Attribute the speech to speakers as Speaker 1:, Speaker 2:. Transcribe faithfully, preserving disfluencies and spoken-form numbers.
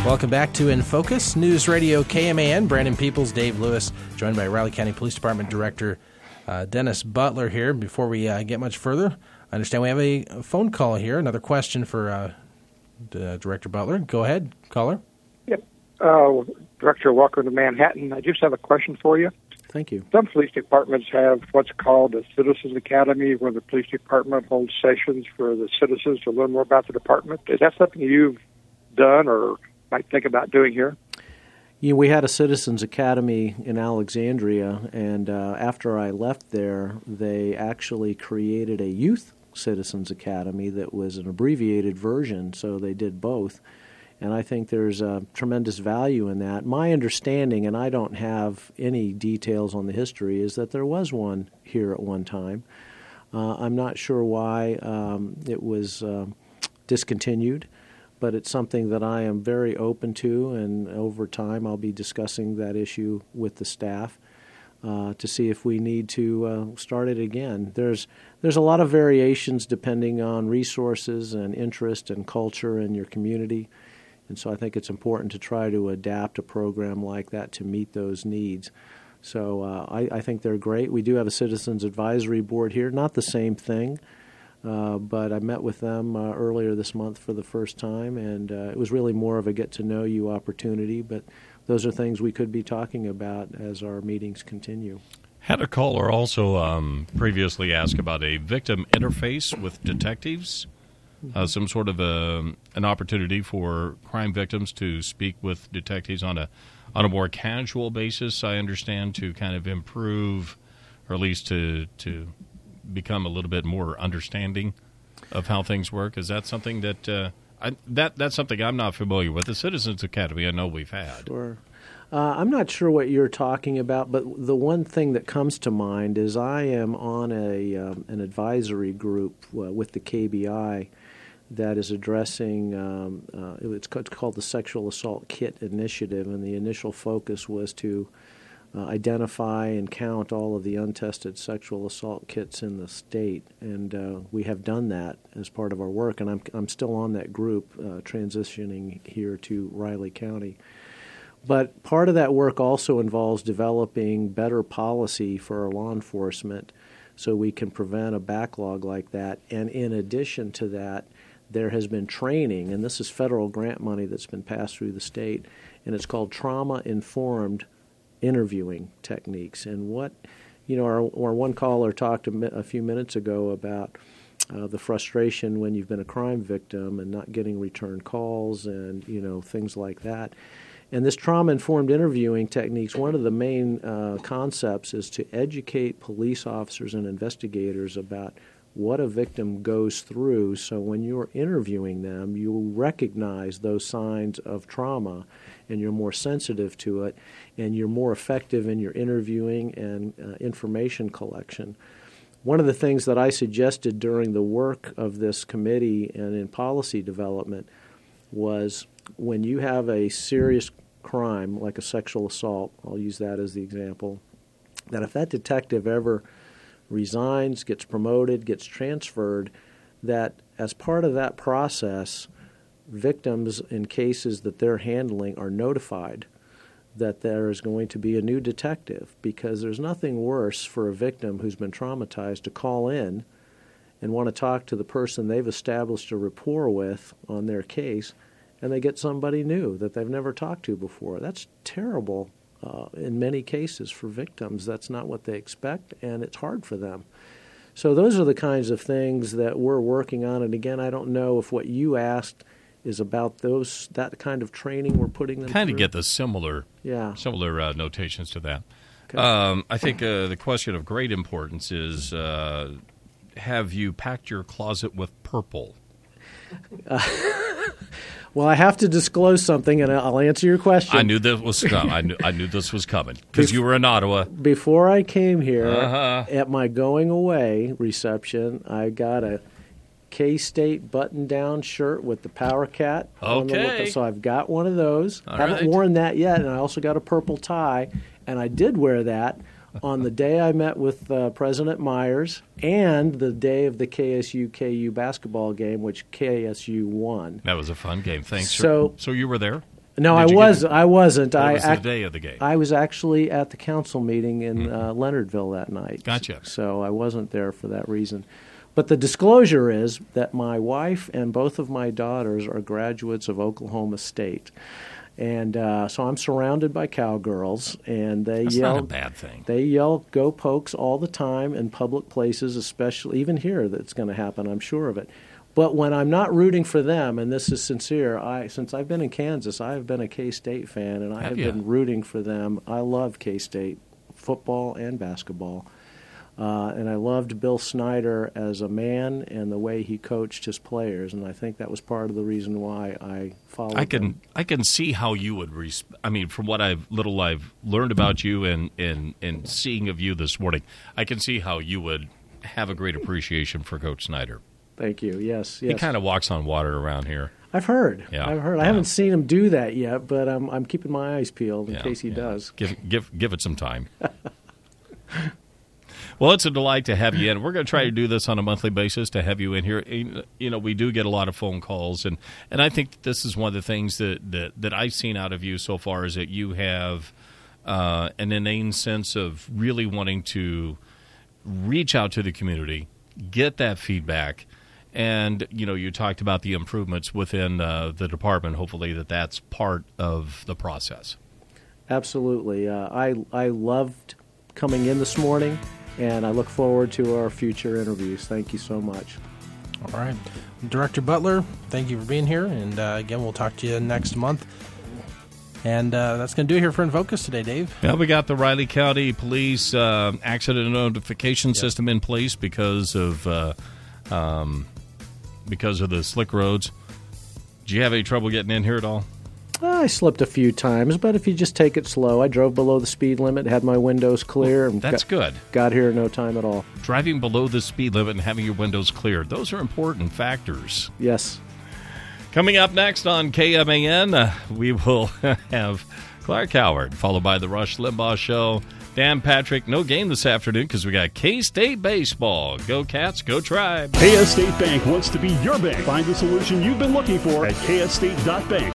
Speaker 1: Welcome back to In Focus, News Radio K M A N. Brandon Peoples, Dave Lewis, joined by Riley County Police Department Director uh, Dennis Butler here. Before we uh, get much further, I understand we have a phone call here. Another question for uh, D- Director Butler. Go ahead, caller.
Speaker 2: Yep. Uh, Director, welcome to Manhattan. I just have a question for you.
Speaker 3: Thank you.
Speaker 2: Some police departments have what's called a Citizens Academy, where the police department holds sessions for the citizens to learn more about the department. Is that something you've done or might think about doing here?
Speaker 3: Yeah, we had a Citizens Academy in Alexandria, and uh, after I left there, they actually created a Youth Citizens Academy that was an abbreviated version, so they did both. And I think there's a tremendous value in that. My understanding, and I don't have any details on the history, is that there was one here at one time. Uh, I'm not sure why um, it was uh, discontinued, but it's something that I am very open to, and over time I'll be discussing that issue with the staff uh, to see if we need to uh, start it again. There's there's a lot of variations depending on resources and interest and culture in your community, and so I think it's important to try to adapt a program like that to meet those needs. So uh, I, I think they're great. We do have a Citizens Advisory Board here, not the same thing. Uh, but I met with them uh, earlier this month for the first time, and uh, it was really more of a get-to-know-you opportunity, but those are things we could be talking about as our meetings continue.
Speaker 4: Had a caller also um, previously ask about a victim interface with detectives, uh, some sort of a, an opportunity for crime victims to speak with detectives on a on a more casual basis, I understand, to kind of improve, or at least to to become a little bit more understanding of how things work. Is that something that uh, I, that that's something I'm not familiar with? The Citizens Academy, I know we've had.
Speaker 3: Sure. Uh, I'm not sure what you're talking about, but the one thing that comes to mind is I am on a um, an advisory group uh, with the K B I that is addressing, um, uh, it's called the Sexual Assault Kit Initiative, and the initial focus was to Uh, identify and count all of the untested sexual assault kits in the state, and uh, we have done that as part of our work, and I'm I'm still on that group uh, transitioning here to Riley County. But part of that work also involves developing better policy for our law enforcement so we can prevent a backlog like that, and in addition to that, there has been training, and this is federal grant money that's been passed through the state, and it's called trauma-informed interviewing techniques. And what, you know, our, our one caller talked a, mi- a few minutes ago about uh, the frustration when you've been a crime victim and not getting return calls and, you know, things like that. And this trauma-informed interviewing techniques, one of the main uh, concepts is to educate police officers and investigators about what a victim goes through, so when you're interviewing them, you recognize those signs of trauma and you're more sensitive to it, and you're more effective in your interviewing and uh, information collection. One of the things that I suggested during the work of this committee and in policy development was when you have a serious crime like a sexual assault, I'll use that as the example, that if that detective ever resigns, gets promoted, gets transferred, that as part of that process, victims in cases that they're handling are notified that there is going to be a new detective, because there's nothing worse for a victim who's been traumatized to call in and want to talk to the person they've established a rapport with on their case, and they get somebody new that they've never talked to before. That's terrible. Uh, in many cases, for victims, that's not what they expect, and it's hard for them. So those are the kinds of things that we're working on. And again, I don't know if what you asked is about those that kind of training we're putting them
Speaker 4: kind
Speaker 3: through.
Speaker 4: of get the similar,
Speaker 3: yeah.
Speaker 4: similar uh, notations to that.
Speaker 3: Okay.
Speaker 4: Um, I think uh, the question of great importance is: uh, have you packed your closet with purple?
Speaker 3: Uh, Well, I have to disclose something, and I'll answer your question.
Speaker 4: I knew this was coming. I knew, I knew this was coming because you were in Ottawa.
Speaker 3: Before I came here,
Speaker 4: uh-huh.
Speaker 3: at my going away reception, I got a K-State button-down shirt with the Power Cat. On
Speaker 4: Okay.
Speaker 3: the, so I've got one of those.
Speaker 4: All
Speaker 3: Haven't
Speaker 4: right.
Speaker 3: worn that yet, and I also got a purple tie, and I did wear that on the day I met with uh, President Myers and the day of the K S U K U basketball game, which K S U won.
Speaker 4: That was a fun game. Thanks.
Speaker 3: So,
Speaker 4: so you were there?
Speaker 3: No,
Speaker 4: Did
Speaker 3: I
Speaker 4: you
Speaker 3: was.
Speaker 4: get-
Speaker 3: I wasn't.
Speaker 4: What
Speaker 3: I
Speaker 4: was the
Speaker 3: act-
Speaker 4: day of the game?
Speaker 3: I was actually at the council meeting in uh, Leonardville that night.
Speaker 4: Gotcha.
Speaker 3: So I wasn't there for that reason. But the disclosure is that my wife and both of my daughters are graduates of Oklahoma State. And uh, so I'm surrounded by cowgirls, and they
Speaker 4: That's
Speaker 3: yell.
Speaker 4: not a bad thing.
Speaker 3: They yell "Go Pokes" all the time in public places, especially even here. That's going to happen. I'm sure of it. But when I'm not rooting for them, and this is sincere, I since I've been in Kansas, I've been a K-State fan, and I
Speaker 4: Have
Speaker 3: have
Speaker 4: ya?
Speaker 3: been rooting for them. I love K-State football and basketball. Uh, and I loved Bill Snyder as a man and the way he coached his players, and I think that was part of the reason why I followed
Speaker 4: I can
Speaker 3: them.
Speaker 4: I can see how you would. Res- I mean, from what I've little I've learned about you and and and seeing of you this morning, I can see how you would have a great appreciation for Coach Snyder.
Speaker 3: Thank you. Yes, yes.
Speaker 4: He kind of walks on water around here.
Speaker 3: I've heard.
Speaker 4: Yeah,
Speaker 3: I've heard. I
Speaker 4: yeah.
Speaker 3: haven't seen him do that yet, but I'm I'm keeping my eyes peeled in
Speaker 4: Yeah,
Speaker 3: case he
Speaker 4: yeah.
Speaker 3: does.
Speaker 4: Give give give it some time. Well, it's a delight to have you in. We're going to try to do this on a monthly basis to have you in here. You know, we do get a lot of phone calls, and, and I think this is one of the things that, that, that I've seen out of you so far is that you have uh, an inane sense of really wanting to reach out to the community, get that feedback, and, you know, you talked about the improvements within uh, the department. Hopefully that that's part of the process.
Speaker 3: Absolutely. Uh, I I loved coming in this morning, and I look forward to our future interviews. Thank you so much.
Speaker 1: All right. Director Butler, thank you for being here. And uh, again, we'll talk to you next month. And uh, that's going to do it here for In Focus today, Dave.
Speaker 4: Yeah, we got the Riley County Police uh, accident notification
Speaker 1: Yep.
Speaker 4: system in place because of uh, um, because of the slick roads. Did you have any trouble getting in here at all?
Speaker 3: I slipped a few times, but if you just take it slow, I drove below the speed limit, had my windows clear, and
Speaker 4: That's
Speaker 3: got,
Speaker 4: good.
Speaker 3: got here in no time at all.
Speaker 4: Driving below the speed limit and having your windows cleared, those are important factors.
Speaker 3: Yes.
Speaker 4: Coming up next on K M A N, uh, we will have Clark Howard, followed by the Rush Limbaugh Show. Dan Patrick, no game this afternoon because we got K-State baseball. Go Cats, go Tribe.
Speaker 5: K S State Bank wants to be your bank. Find the solution you've been looking for at K S State dot bank.